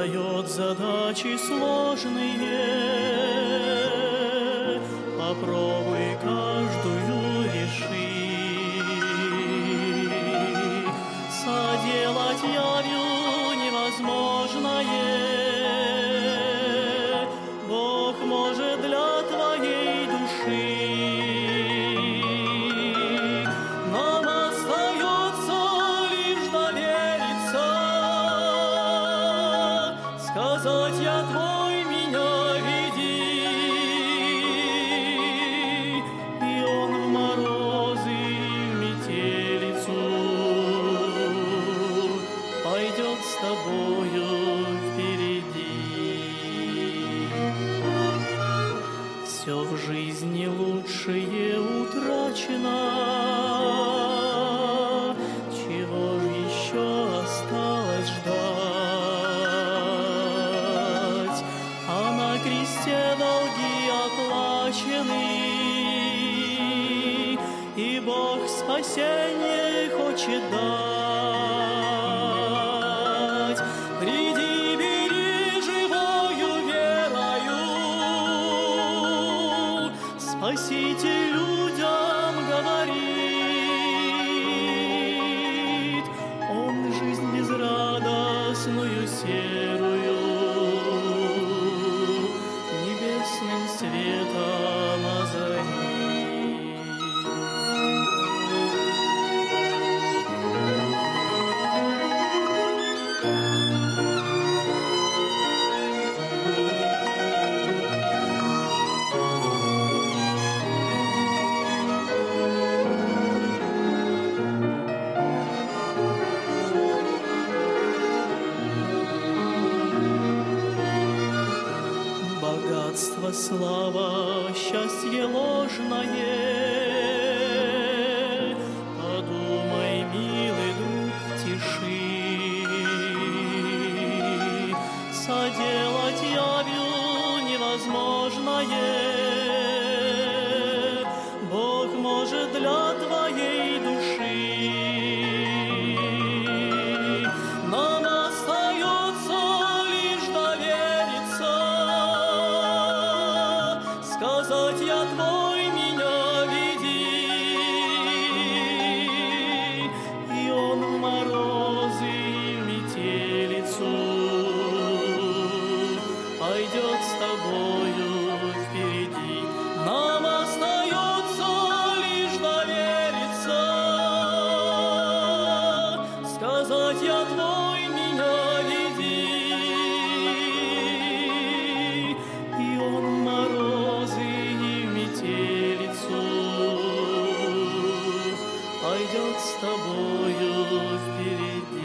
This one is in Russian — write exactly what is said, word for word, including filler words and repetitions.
дает задачи сложные. Попробуй каждую реши. Соделать явью невозможное Бог может для твоей души. Нам остается лишь довериться, сказать: я твой, меня веди. И он в морозы и в метелицу пойдет с тобою впереди. Все в жизни лучшее утрачено, чего ж еще осталось ждать? А на кресте долги оплачены, и Бог спасение хочет дать. Приди, бери живою верою, Спаситель людям говорит. Он жизнь безрадостную серую небесным светом озарит. Богатство, слава, счастье ложное, подумай, милый друг, в тиши. Соделать явью невозможное Бог может для твоей души. Нам остается лишь довериться, сказать: я твой, меня веди. И он в морозы и в метелицу пойдет с тобою впереди. Нам остается лишь довериться, сказать: я твой, меня веди. И он в морозы и в метелицу пойдет с тобою впереди.